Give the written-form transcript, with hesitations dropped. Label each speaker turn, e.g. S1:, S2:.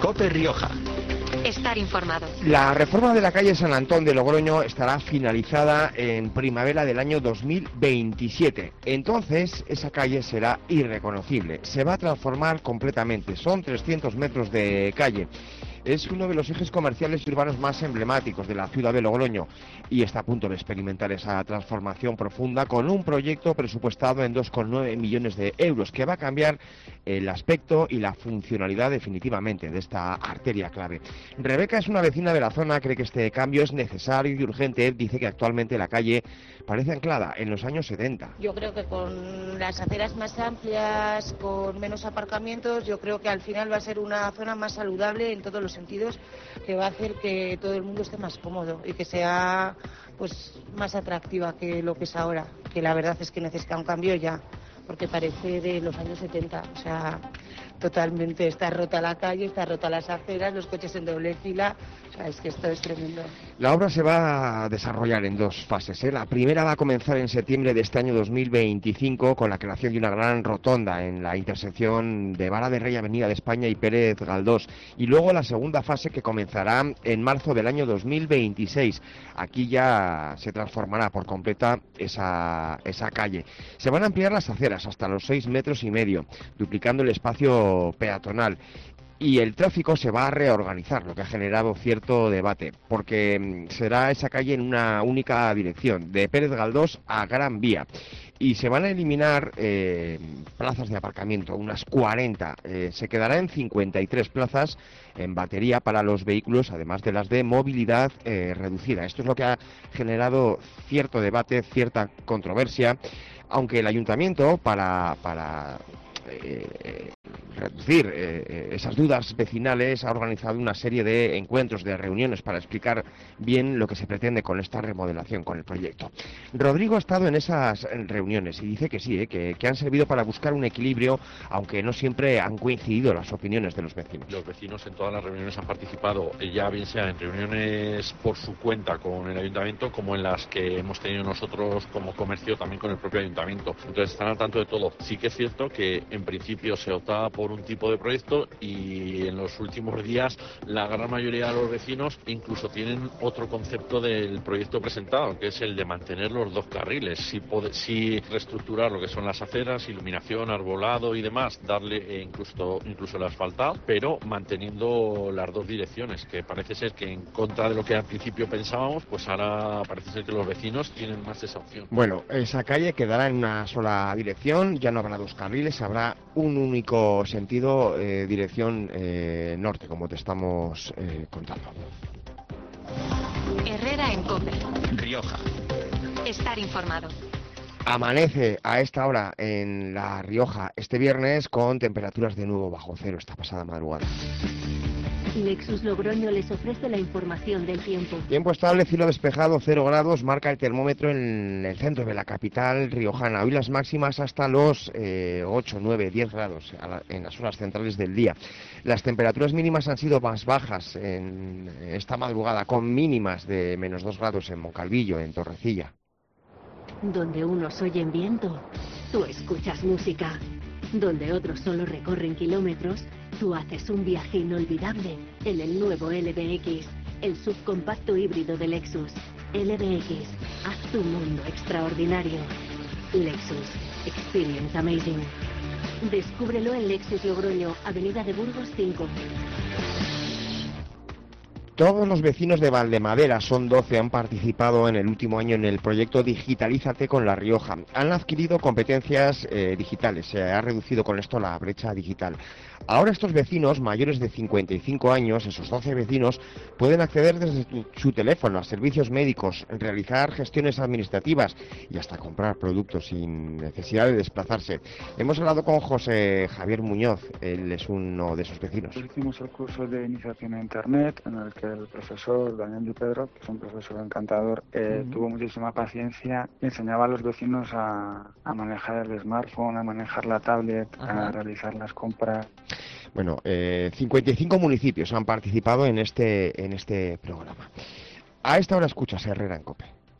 S1: COPE Rioja.
S2: Estar informado.
S3: La reforma de la calle San Antón de Logroño estará finalizada en primavera del año 2027. Entonces, esa calle será irreconocible. Se va a transformar completamente. Son 300 metros de calle. Es uno de los ejes comerciales y urbanos más emblemáticos de la ciudad de Logroño y está a punto de experimentar esa transformación profunda con un proyecto presupuestado en 2,9 millones de euros que va a cambiar el aspecto y la funcionalidad definitivamente de esta arteria clave. Rebeca es una vecina de la zona, cree que este cambio es necesario y urgente. Dice que actualmente la calle parece anclada en los años 70.
S4: Yo creo que con las aceras más amplias, con menos aparcamientos, yo creo que al final va a ser una zona más saludable en todos los sentidos, que va a hacer que todo el mundo esté más cómodo y que sea pues más atractiva que lo que es ahora, que la verdad es que necesita un cambio ya, porque parece de los años 70, o sea, totalmente está rota la calle, está rota las aceras, los coches en doble fila, o sea, es que esto es tremendo.
S3: La obra se va a desarrollar en dos fases, ¿eh? La primera va a comenzar en septiembre de este año 2025 con la creación de una gran rotonda en la intersección de Vara de Rey, Avenida de España y Pérez Galdós, y luego la segunda fase que comenzará en marzo del año 2026. Aquí ya se transformará por completa esa calle. Se van a ampliar las aceras hasta los 6,5 metros, duplicando el espacio peatonal. Y el tráfico se va a reorganizar, lo que ha generado cierto debate, porque será esa calle en una única dirección, de Pérez Galdós a Gran Vía. Y se van a eliminar plazas de aparcamiento, unas 40. Se quedará en 53 plazas en batería para los vehículos, además de las de movilidad reducida. Esto es lo que ha generado cierto debate, cierta controversia, aunque el ayuntamiento, para reducir esas dudas vecinales, ha organizado una serie de encuentros, de reuniones para explicar bien lo que se pretende con esta remodelación, con el proyecto. Rodrigo ha estado en esas reuniones y dice que sí, que han servido para buscar un equilibrio, aunque no siempre han coincidido las opiniones de los vecinos.
S5: Los vecinos en todas las reuniones han participado, ya bien sea en reuniones por su cuenta con el ayuntamiento, como en las que hemos tenido nosotros como comercio también con el propio ayuntamiento. Entonces están al tanto de todo. Sí que es cierto que en principio se optaba por un tipo de proyecto y en los últimos días la gran mayoría de los vecinos incluso tienen otro concepto del proyecto presentado, que es el de mantener los dos carriles, sí reestructurar lo que son las aceras, iluminación, arbolado y demás, darle incluso el asfaltado, pero manteniendo las dos direcciones, que parece ser que en contra de lo que al principio pensábamos, pues ahora parece ser que los vecinos tienen más esa opción.
S3: Bueno, esa calle quedará en una sola dirección, ya no habrá dos carriles, habrá un único sentido, dirección norte, como te estamos contando.
S2: Herrera en COPE
S1: Rioja.
S2: Estar informado.
S3: Amanece a esta hora en La Rioja este viernes con temperaturas de nuevo bajo cero esta pasada madrugada.
S6: Lexus Logroño les ofrece la información del tiempo.
S3: Tiempo estable, cielo despejado, 0 grados, marca el termómetro en el centro de la capital riojana. Hoy las máximas hasta los 8, 9, 10 grados en las horas centrales del día. Las temperaturas mínimas han sido más bajas en esta madrugada, con mínimas de menos 2 grados en Moncalvillo, en Torrecilla.
S6: Donde unos oyen viento, tú escuchas música. Donde otros solo recorren kilómetros, tú haces un viaje inolvidable en el nuevo LBX, el subcompacto híbrido de Lexus. LBX, haz tu mundo extraordinario. Lexus, experience amazing. Descúbrelo en Lexus Logroño, Avenida de Burgos 5.
S3: Todos los vecinos de Valdemadera, son 12, han participado en el último año en el proyecto Digitalízate con La Rioja. Han adquirido competencias digitales, se ha reducido con esto la brecha digital. Ahora estos vecinos mayores de 55 años, esos 12 vecinos, pueden acceder desde su teléfono a servicios médicos, realizar gestiones administrativas y hasta comprar productos sin necesidad de desplazarse. Hemos hablado con José Javier Muñoz, él es uno de esos vecinos.
S7: Hicimos el curso de iniciación a Internet, en el que el profesor Daniel Di Pedro, que es un profesor encantador, tuvo muchísima paciencia y enseñaba a los vecinos a manejar el smartphone, a manejar la tablet, a realizar las compras.
S3: Bueno, 55 municipios han participado en este programa. A esta hora escuchas Herrera en COPE.